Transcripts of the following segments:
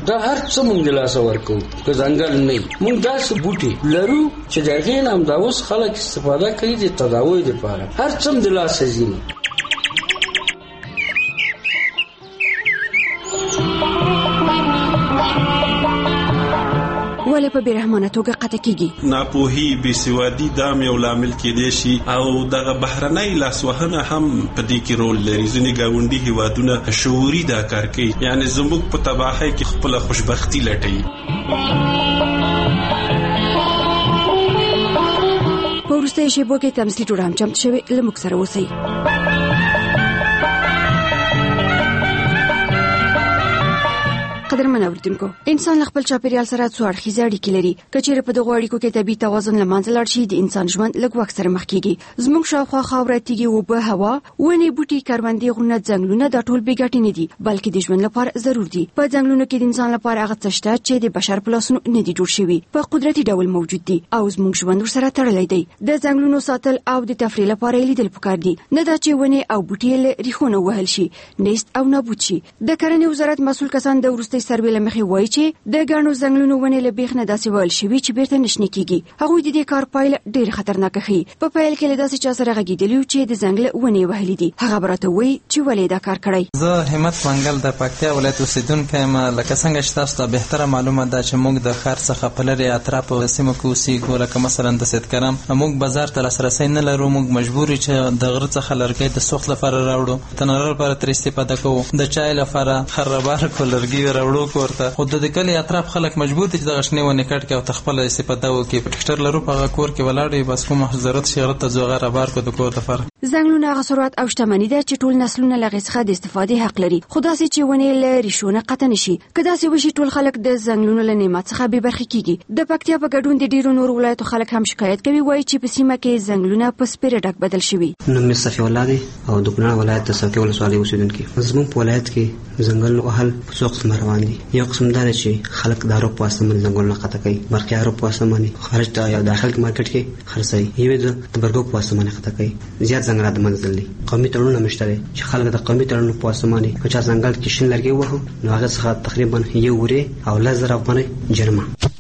دا هر څه موږ د لاسه ورکوو که ځنګل نه موږ داسې بوټي لرو چې د هغې نه همدا اوس خلک استفاده کوي د تداوی دپاره هر څه هم د لاسه ځي. ولې په بیرحمانه توګه قطع کیږي؟ ناپوهي بېسوادي دا هم یو لامل کېدی شي او دغه بهرنۍ لاسوهنه هم په دې کې رول لري. ځینې ګاونډي هېوادونه شعوري دا کار کوي، یعنې زموږ په تباهۍ کې خپله خوشبختي لټوي. په وروستیو شېبو کې تمثیلي ټوډه هم چمتو شوې، له موږ سره اوسئ. قدرمن اوریدونکو، انسان له خپل چاپیریال سره څو اړخیزې اړیکې لري. که چیرې په دغو اړیکو کې طبیعي توازن له منځه لاړ شي، د انسان ژوند لږ وخت سره مخ کیږي. زموږ شاوخوا خاوره، تیږې، اوبه، هوا، ونې، بوټي، کروندې، غرونه، ځنګلونه دا ټول بې ګټې نه دي، بلکې د ژوند لپاره ضرور دي. په ځنګلونو کې د انسان لپاره هغه څه شته چې د بشر په لاسونو نه دي جوړ شوي، په قدرتي ډول موجود دي او زموږ ژوند ورسره تړلی دی. د ځنګلونو ساتل او د تفریح لپاره یې لیدل پکار دي، نه دا چې ونې او بوټي له ریښو نه ووهل شي، نیست او نابود شي. د کرنې وزارت مسؤل کسان د وروستي سروې له مخې وایي چې د ګڼو ځنګلونو ونې له بیخ نه داسې وهل شوي چې بیرته نشنې کیږي. هغوی د دې کار پایله ډېر خطرناکه ښیي. په پیل کې له داسې چا سره غږېدلي چې د ځنګل ونې وهلي دي، هغه به راته وایي چې ولې دا کار کړی. زه همت منګل د پکتیا ولایت اوسېدونکی یم. لکه څنګه چې تاسو ته بهتره معلومه ده چې موږ د ښار څخه په لرې اطرافو سیمو کې اوسېږو، لکه مثلا د سیدکرم. موږ بازار ته لاسرسی نه لرو، موږ مجبور یو چې د غره څخه لرګی د سوخت لپاره راوړو، تناره لپاره ترې استفاده کوو، د چای لپاره خرابار کو لرګي راوړو کور ته. خو د کلي اطراف خلک مجبور دي چې دغه شنې ونې کټ کړي او خپله استفاده وکړي. په ټکټر لرو، په هغه کور کې ولاړ وي، بس کومه ضرورت شي غره ته ځو، هغه رابار کړو د کور دپاره. ځنګلونه هغه ثروت او شتمني ده چې ټول نسلونه له هغې څخه د استفادې حق لري، خو داسې چې ونې له ریښو نه قطع نه شي. که داسې وشي، ټول خلک د ځنګلونو له نعمت څخه بې برخې کېږي. د پکتیا په ګډون د ډېرو نورو ولایتو خلک هم شکایت کوي، وایي چې په سیمه کې ځنګلونه په سپېره ډک بدل شوي. نوم مې صفي الله دی او د کونړ ولایت د څوکۍ ولسوالۍ اوسېدونکی. زموږ په ولایت کې ځنګل وهل په څو قسمه روان دي. یو قسم دا دی چې خلک د عرب په واسطه باندې ځنګلونه قطع کوي، برخې عرب په واسطه باندې خارج ته یا داخل مارکیټ کې خرڅوي، یوې د تبرګو په واسطه باندې قطع کوي. زیات ځنګلات د منځ دي. قومي تړونونه مشته دي چې خلک د قومي تړونونو په واسطه باندې که چا ځنګل کې شین لرګی ووهه، نو هغه څخه تقریبا 1 ورې او 10,000 افغانۍ جریمه.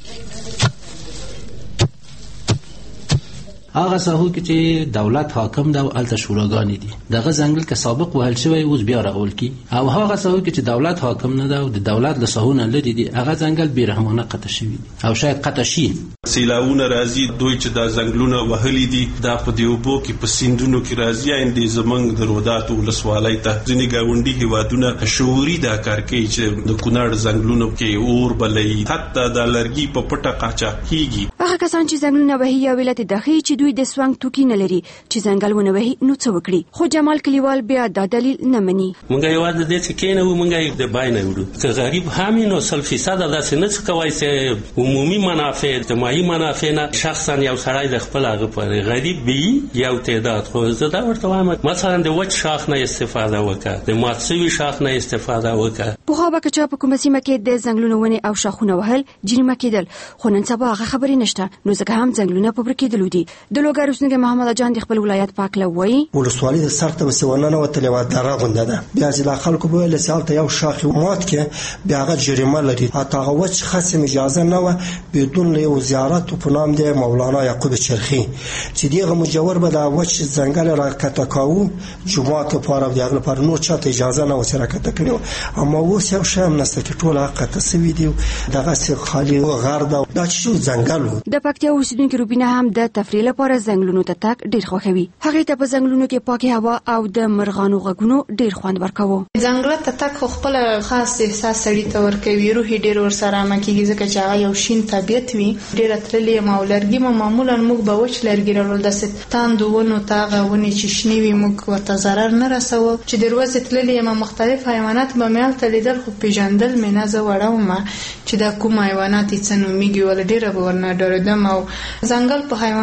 هغه ساحو کې چې دولت حاکم ده او الته شوراګانې دي، دغه ځنګل که سابق وهل شوی اوس بیا راغول کی، او هغه ساحو کې چې دولت حاکم نه ده او د دولت له ساحو نه لري دي، هغه ځنګل بیرحمانه قطع شوی او شاید قطع شي. سیلاونه راځي، دوی چې دا ځنګلونه وهلي دي دا په دې اوبو کې په سیندونو کې راځي. اندې زمونږ د روداتو ولسوالۍ ته ځینې ګاونډي هېوادونه شعوري دا کار کوي چې د کونړ ځنګلونو کې اور بلوي، حتی دا لرګي په پټه قاچاق کېږي. هغه کسان چې ځنګلونه وهي یو علت دا ښیي چې دوی د سونګ توکي نه لري چې ځنګل ونه وهي، نو څه وکړي؟ خو جمال کلیوال بیا دا دلیل نه مني. موږ یوازې دې چې کېنوو، موږ یې د بای نه وړو. که غریب هم نو 100% داسې نه څه کوای چې عمومي منافع، اجتماعي منافع نه شخصا یو سړی د خپل هغه پرې غریب وي یو تعداد. خو زه دا ورته وایم مثلا د وچ شاخ نه استفاده وکړه، د مات شوي شاخ نه استفاده وکړه. پخوا به که چا په کومه سیمه کې د ځنګلونو ونې او شاخونه وهل جریمه کېدل، خو نن سبا هغه خبرې نشته، نو ځکه هم ځنګلونه په برکې دلو دي. د لوګر اوسېدونکی محمد جان د خپل ولایت په هکله وایي ولسوالي د سر ته وسونه نه وتلې وه، دره غونډه ده. بیا چې دا خلکو به ویل چې هلته یو شاخ مات کې بیا هغه جریمه لري. حتی هغه وچ خصم اجازه نه وه بدون له یو زیارت په نام دی مولانا یعقوب چرخي چې دغه مجور به دا وچ ځنګل را قطع کاوه جومات لپاره، د هغه لپاره نور چاته اجازه نه وه چې را قطع کړي. اما اوس یو شی هم نشته چې ټول هغه قطع شوي دي، دغسې خالي غر ده. دا چې ځنګل و. د پکتیا اوسېدونکي روبینه هم د تفریح لپاره ځنګلونو ته تګ ډېر خوښوي. هغې ته په ځنګلونو کې پاکې هوا او د مرغانو غږونو ډېر خوند ورکوه. ځنګل ته تګ خو خپل خاص احساس سړي ته ورکوي، روح یې ډېر ورسره ارامه کېږي، ځکه چې هغه یو شین طبیعت وي. ډېره تللې یم او لرګي مو معمولا موږ به وچ لرګي راوړل، داسې تاندو ونو ته هغه ونې چې شنې وي موږ ورته ضرر نه رسوو. چې د ورځې تللې یم مختلف حیوانات به مې هلته لیدل، خو پېژندل مې نه، زه وړه ومه چې دا کوم حیوانات یې څه نومیږي، ولې ډېره به ورنه ډارېدم. او ځنګل په حیواناتو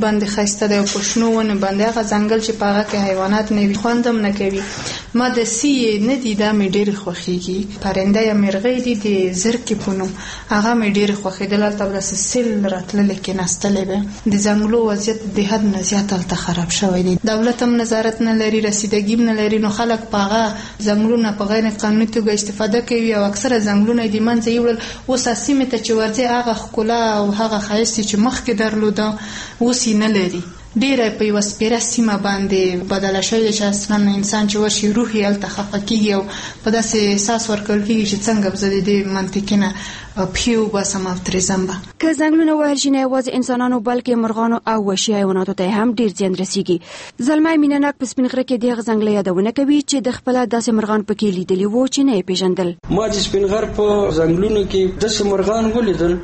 باندې ښایسته دی او په شنو ونو باندې هغه ځنګل چې په هغه کې حیوانات نه وي خوند هم نه کوي. ما د سی نه دي دا مې ډېرې خوښېږي. پرنده یا مرغۍ دي د زرکې په نوم هغه مې ډېرې خوښېدل. هلته به داسې سیل راتللی کېناستلی به. د ځنګلو وضعیت د حد نه زیات هلته خراب شوی دی. دولت هم نظارت نه لري، رسیدګي هم نه لري، نو خلک په هغه ځنګلونه په غیر قانوني توګه استفاده کوي او اکثره ځنګلونه یې د منځه یوړل. اوس سیمې ته چې ورځې هغه ښکلا او هغه ښایست چې مخکې درلوده اوس یې نه لري. ډیره په یوه سپیره سیمه باندې بدله شوې ده چې اصلا انسان چې ورشي روح یې هلته خفه کېږي او په داسې احساس ورکول کېږي چې څنګه به زه د دې منطقې نه پښې وباسم او ترې ځم به. که ځنګلونه وهل شي نه یوازې انسانانو بلکې مرغانو او وحشي حیواناتو ته هم ډېر زیان رسیږي. زلمی مینهناک په سپین غره کې د هغه ځنګله یادونه کوي چې د خپله داسې مرغان پکې لیدلي وو چې نه یې پیژندل. ما د سپین غر په ځنګلونو کې داسې مرغان ولیدل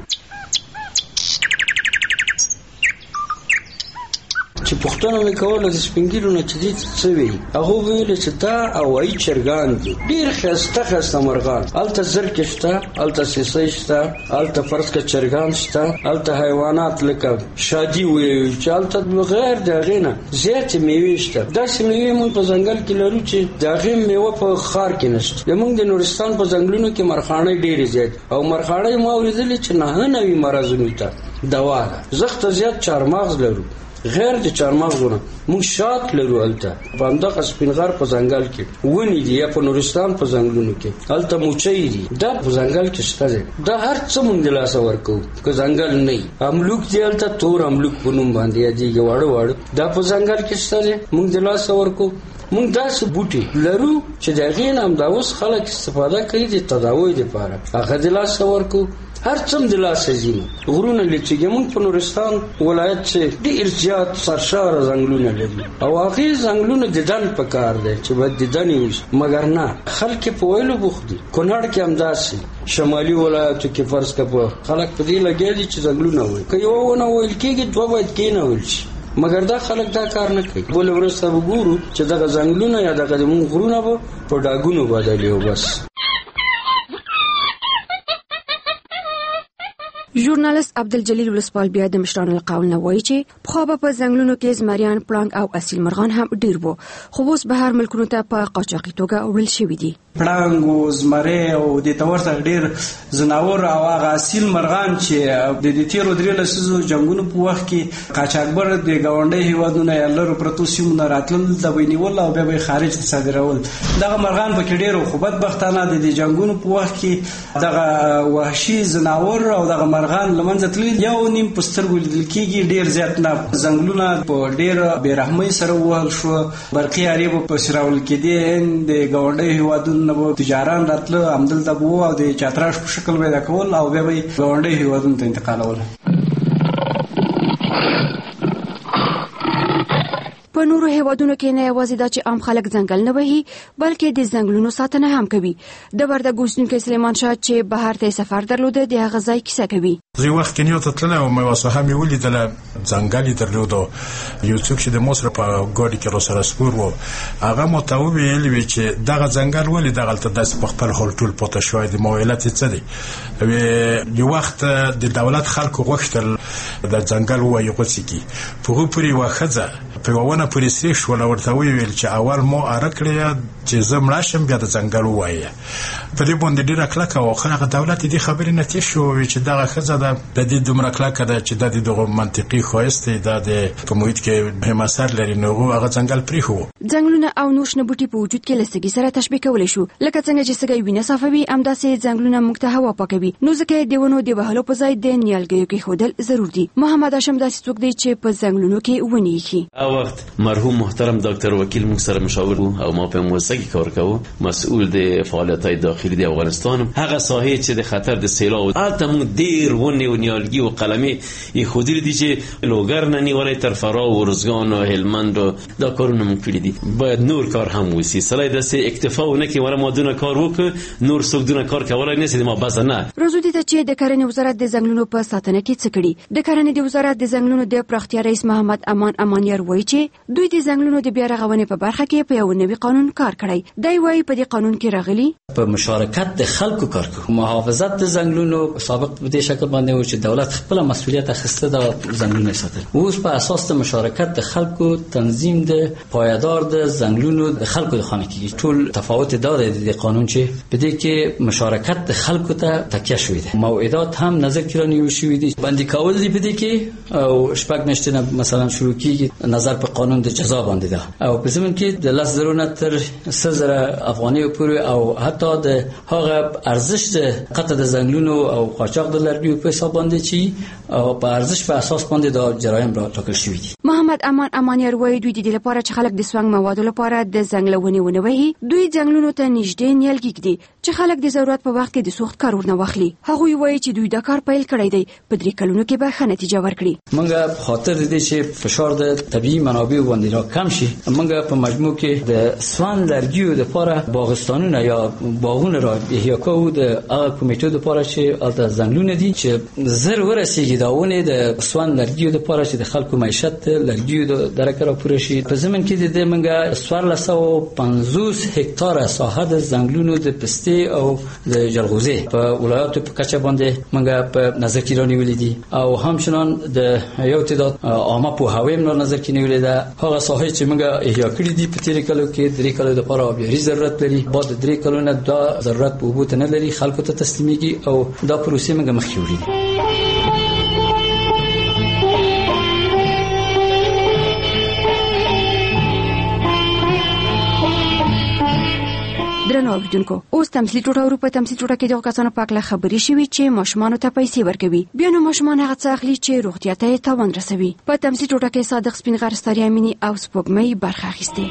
چې پوښتنه مې کوله د سپین ږیرو نه چې دې څه وایي. هغه ویل چې دا هوایي چرګان دي، ډېر ښایسته مرغان. هلته زرکې شته، هلته سیسۍ شته، هلته فرض کړه چرګان شته، هلته حیوانات لکه شادي وایي چې هلته بغیر د هغې نه زیاتې میوې شته. داسې میوې موږ په ځنګل کې لرو چې د هغې میوه په ښار کې نشته. زموږ د نورستان په ځنګلونو کې مرخاڼۍ ډېرې زیات او مرخاڼۍ ما اورېدلې چې 9 مرضونو ته دوا ده. زخته زیات چارمغز لرو، غیر د چارمغزونه موږ شات لرو. هلته په همدغه سپین غر په ځنګل کې ونې دي یا په نورستان په ځنګلونو کې هلته موچۍ دي. دا په ځنګل کې شته دی. دا هر څه موږ د لاسه ورکوو که ځنګل نه وي. املوک دی هلته تور املوک په نوم باندې یادېږي، واړه دا په ځنګل کې شته دی، موږ د لاسه ورکوو. موږ داسې بوټي لرو چې د هغې نه همدا اوس خلک استفاده کوي د تداوی دپاره، هغه د لاسه ورکوو. هر څه د لاسه ځي. غرونه لچېږي. موږ په نورستان ولایت چې ډېر زیات سرشاره ځنګلونه لري او هغې ځنګلونه دیدن په کار دی چې باید دیدن یې وشي، مګر نه خلک یې په ویلو بوخت دي. کونړ کې همداسې، شمالي ولایتو کې فرض کړه خلک په دې لګیا دي چې ځنګلونه وایي. که یوه ونه ویل کېږي دوه باید کېنول شي، مګر دا خلک دا کار نه کوي. بله ورځ ته به ګورو چې دغه ځنګلونه یا دغه زموږ غرونه به په ډاګونو بدلې او بس. ژورنالیست عبدالجلیل ولسوال بیا د مشرانو له قول نه وایي چې پخوا به په ځنګلونو کې زمریان، پړانګ او اصیل مرغان هم ډېر وو، خو اوس بهر ملکونو ته په قاچاقي توګه وړل شوي دي. پړانګ او زمری او د ته ورته ډېر ځناور او هغه اصیل مرغان چې د تېرو 3 لسیزو جنګونو په وخت کې قاچاقبر د ګاونډي هېوادونو یا لرو پرتو سیمو نه راتلل، د به یې نیول او بیا به یې خارج ته صادرول. دغه مرغان پکې ډېر خو بدبختانه د جنګونو په وخت کې دغه وحشي ځناور او دغه مرغان له منځه تللي. 1.5 په سترګو لیدل کېږي. ډېر زیات نه ځنګلونه په ډېر بېرحمۍ سره ووهل شو. برقي آرې به پسې راوړل کېدې. د ګاونډي هېوادونو نه به تجاران راتله، همدلته به وو او د چتراش په شکل به یې کول او بیا به یې ګاونډي هېوادونو ته انتقالول. په نورو هیوادونو کې نه یوازې دا چې عام خلک ځنګل نه وهي بلکې د ځنګلونو ساتنه هم کوي. د وردګ اوسېدونکی سلیمان شاه چې بهر ته سفر درلوده د هغه ځای کیسه کوي. زه وخت کې نیو ته تللی او مې وسه هم ولیدله ځنګل یې درلودو. یو څوک چې د مصر په ګاډي کې راسره سپور و هغه مو ته وویل چې دغه ځنګل ولې دغلته داسې په خپل حال ټول پاتې شوی دی، مویلت یې څه دی. یو وخت د دولت خلکو غوښتل د ځنګل ووایي غوڅې کړي. په هغو پورې یوه ښځه په یوه ونه پورې سرې شوله، ورته ویل چې اول مو اره کړې چې زه مړه شم بیا د ځنګل ووایه. په دې باندې ډېره کلکه وه. خو هغه دولت دې خبرې نه تېر شو چې دغه ښځه ده د دې دومره کلکه ده چې دا د دغه منطقي ښایست دی، دا د په محیط کې مهم اثر لري، نو هغه ځنګل پرېښود. ځنګلونه او نور شنه بوټي په وجود کې له سږي سره تشبیه کولی شو. لکه څنګه چې سږی وینه صافوي همداسې ځنګلونه موږ ته هوا پاکوي. نو ځکه د ونو د وهلو په ځای د نیالګیو کېښودل ضرور دي. محمد هاشم داسې څوک دی چې په ځنګلونو کې ونې ایښي. وخت مرحوم محترم ډاکټر وکیل موږ سره مشاور وو او ما په موسسه کې کار کوو، مسؤل د فعالیت‌های داخلي د افغانستان. هغه ساحې چې د خطر د سیلاب البته موږ ډېر ونې او نیالګي او قلمي ایښودلي دي چې لوګر نه نیولې تر فراه او ارزګان او هلمند دا کارونه موږ کړي دي. باید نور کار هم وسی. سړی داسې اکتفا ونه کړي ولا ما دونه کار وکړ نور څوک دونه کار کولای نشي، ما بس نه. راځو دې ته چې د کرنې وزارت د ځنګلونو په ساتنه کې څه کړي. د کرنې د وزارت د ځنګلونو د پراختیا رئیس محمد امان امانیار وایي چې دوی د ځنګلونو د بیا رغونې په برخه کې په یو نوي قانون کار کړی دی. وایي په دې قانون کې راغلي په مشارکت د خلکو کار کوي. محافظت د ځنګلونو سابق په دې شکل باندې باندې و چې دولت خپل مسؤلیت اخیسته د ځنګلونو ساتل. اوس په اساس د مشارکت د خلکو تنظیم د پایدار د ځنګلونو د خلکو د خانه کې ټول تفاوت داره د قانون چې په دې کې مشارکت د خلکو ته تکیه شوې ده. موعدات هم نظر کې رانیول شوې دي باندې کول دي په دې کې او شپږ میاشتې مثلا شروع کیږي نظر په قانون د جزا باندې ده او په زمين کې د 10,000 تر 3000 افغانۍ پورې او حتی د هغه ارزش د قطع د ځنګلونو او قاچاق د لرګیو په حساب باندې چې او په ارزش په اساس باندې د جرایم را ټاکل شوی دي. محمد امان امانیار وایي دوی د لپاره چې خلک د سوانګ موادو لپاره د ځنګلونې ونوي دوی ځنګلونو ته نږدې نیالګي کړي چې خلک د ضرورت په وخت کې د سوخت کار ورنه واخلي. هغه وایي چې دوی د کار پیل کړی دی په 3 کلونو کې به ښه نتیجه ورکړي. موږ خاطر دې چې فشار د طبيعي منابع باندې را کم شي موږ په مجموع کې د سوان لرګیو لپاره باغستانونه یا باغونه را احیا کوو د هغه کمیټو لپاره چې الته ځنګلونه دي چې زر ورسیږي داونه د سوان لرګیو لپاره چې د خلکو معیشت لرګیو د درکه را پوره شي. په زمين کې د موږ 1450 هکتار ساحه د ځنګلونو د پسته او د جلغوزه په ولایتو په کچه باندې موږ په نظر کې رانیولې دي او همچنان د یو تعداد عامه په هوایم نظر کې نیولې ده. هغه ساحه چې موږ احیا کړې دي په 3 کلو کې 3 کلو لپاره آبیاري ضرورت لري بعد 3 کلو نه دا ضرورت په وبوت نه لري خلکو ته تسلیميږي او دا پروسه موږ مخکې وړي. درنو اوریدونکو اوس تمثيلي ټوټه اروپا تمثيلي ټوټه کې د کسانو په اړه خبرې شوې چې ماشومان ته پیسې ورکوي بیا نو ماشومان هغه څه اخلي چې روغتیا ته تاوان رسوي. په تمثيلي ټوټه کې صادق سپینغر ستاري امینی او سپوږمۍ برخه اخیسته.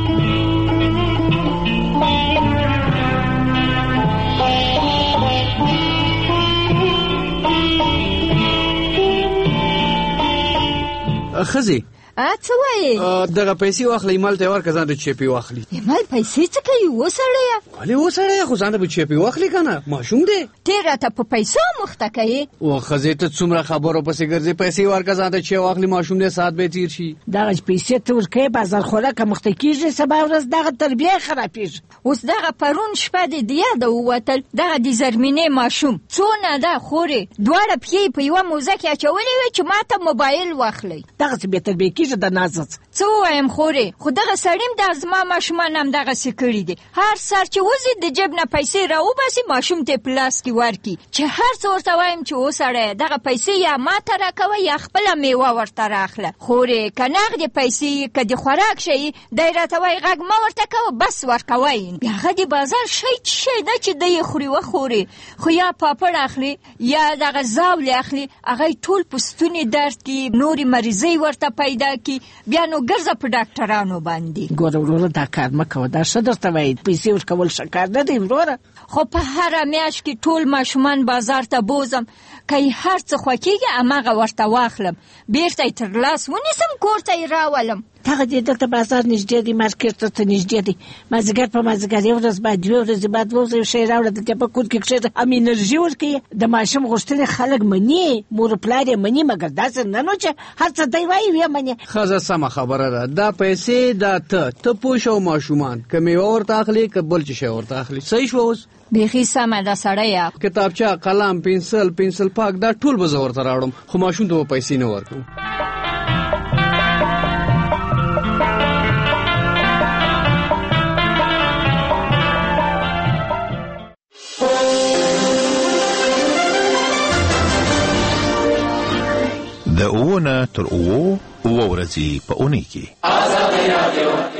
خزي څه وایي دغه پیسې واخلې مال ته ورکه ځان د چپی واخلي مال پیسې څه کوي وسړیا ولې وسړیا خو ځان د چپی واخلي کنه ماشوم دی تیرا ته په پیسو مخته کوي او خزه ته څومره خبرو پسې ګرځي پیسې ورکه ځان د چپی واخلي ماشوم دې سات به تیر شي دغه پیسې ته ورکه بازار خوراک مخته کیږي سبا ورځ دغه تربیه خرابېږي. اوس دغه پرون شپه د یاد ووتل دغه د زرمینې ماشوم څونه ده خوري دواړه پی په یو موزه کې اچولې و چې ماته موبایل واخلي دغه به تربیه کیږي د نازت څو وایم خوري خو دغه سړیم د ازما ماشومان هم دغه سکړی دي هر سر چې وزي د جیب نه پیسې راوباسي ماشوم ته پلاس کی ورکی چې هر څو ورته وایم چې وسړی دغه پیسې یا ما ته راکوي یا خپل میوه ورته راخله خوري کناغ د پیسې کدي خوراک شي دایره وای غږ ما ورته کوي بس ورکوي هغه د بازار شي د چې د خوري و خوري خو یا پاپړ اخلي یا دغه زاول اخلي هغه ټول پستونی درد کی نوري مریضي ورته پیدا کی بیا نو ګرځه په ډاکټرانو باندې ګوره وروره دا کار مکو دا څه درته وایي پیسې ورکول شکار نه دی وروره خو په هر میاشت کې ټول ماشومان بازار ته بوزم کای هر څه خوکیږي امغه ورته واخلم بیرته تر لاس ونیسم کورته راولم هغه دلته بازار نږدې دی مارکیټ ته نږدې دی مازیګر په مازیګر یو ورځ بعد یو ورځ بعد وځي شي راوړل د په کور کې څه ام انرژي ورکي د ماشوم غوښتنه خلک مني مور پلار مني مګر داسې نه نو چې هر څه دی وایي وی مني خزه سم خبره ده دا پیسې دا ته پوښو ماشومان کمه ورته اخلي کبل چې شي ورته اخلي صحیح شو اوس بيخي سمه دا سړی کتابچه قلم پنسل پاک دا ټول به زور ته راوړم خو ماشوم ته پیسې نه ورکوم. د اوونه تر اوو ورځې په اونۍ کې